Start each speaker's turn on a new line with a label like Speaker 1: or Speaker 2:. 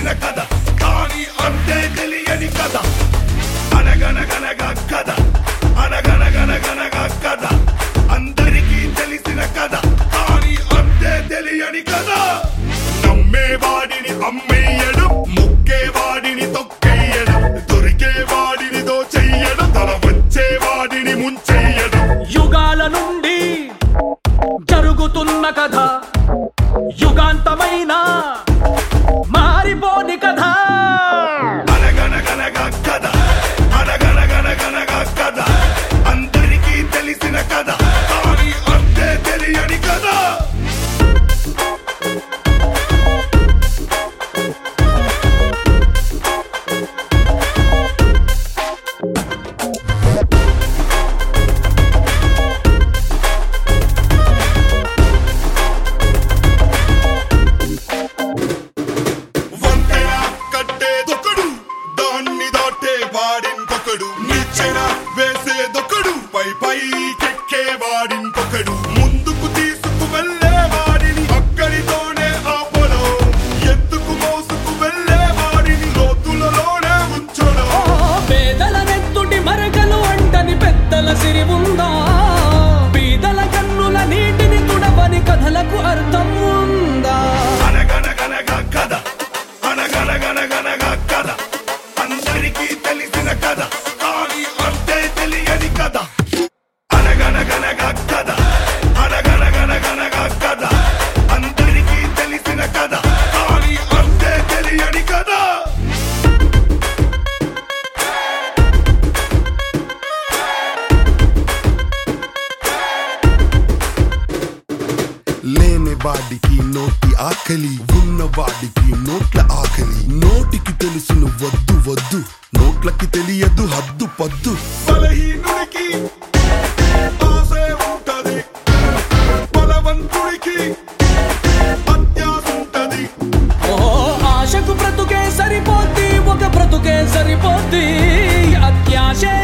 Speaker 1: తెలిసిన కథ కానీ అంతే తెలియని కథ అనగనగనగా కథ అనగనగనగనగా కథ అందరికీ తెలిసిన కథ కానీ అంతే తెలియని కథ నమ్మేవాడిని అమ్మేయడం ముక్కేవాడిని తొక్కేయడం దొరికేవాడిని దోచెయ్యడం తల వచ్చేవాడిని ముంచెయ్యడం
Speaker 2: యుగాల నుండి జరుగుతున్న కథ యుగాంతమైన మారిపోని కథ
Speaker 1: అనగనగనగా కథ అనగనగనగనగా కథ అందరికీ తెలిసిన కథ కానీ అంతే తెలియని కథ నిచ్చెన వేసేదొకడు పై పైకెక్కేవాడింకొకడు ముందుకు తీసుకు వెళ్ళేవాడిని అక్కడితోనే ఆపడం ఎత్తుకు మోసుకు వెళ్ళేవాడిని లోతులలోనే ఉంచడం
Speaker 2: పేదల నెత్తుటి మరకలు అంటని పెద్దల సిరి ఉందా పీదల కన్నుల నీటిని తుడవని కథలకు అర్థం ఉందా
Speaker 1: అనగనగనగా కథ అనగనగనగనగా కథ అందరికీ తెలిసిన కథ కానీ అంతే తెలియని కథ అనగనగనగా కథ అనగనగనగనగా కథ అందరికీ తెలిసిన కథ కానీ అంతే తెలియని కథ
Speaker 3: లేని వాడికి నోటి ఆకలి ఉన్నవాడికి నోట్ల ఆకలి నోటికి తెలుసును వద్దు వద్దు నోట్లకి తెలియదు హద్దు పద్దు
Speaker 1: బలహీనుడికి ఆశే ఉంటది బలవంతుడికి అత్యాశ ఉంటది
Speaker 2: ఆశకు బ్రతుకే సరిపోద్ది ఒక బ్రతుకే సరిపోద్ది అత్యాశే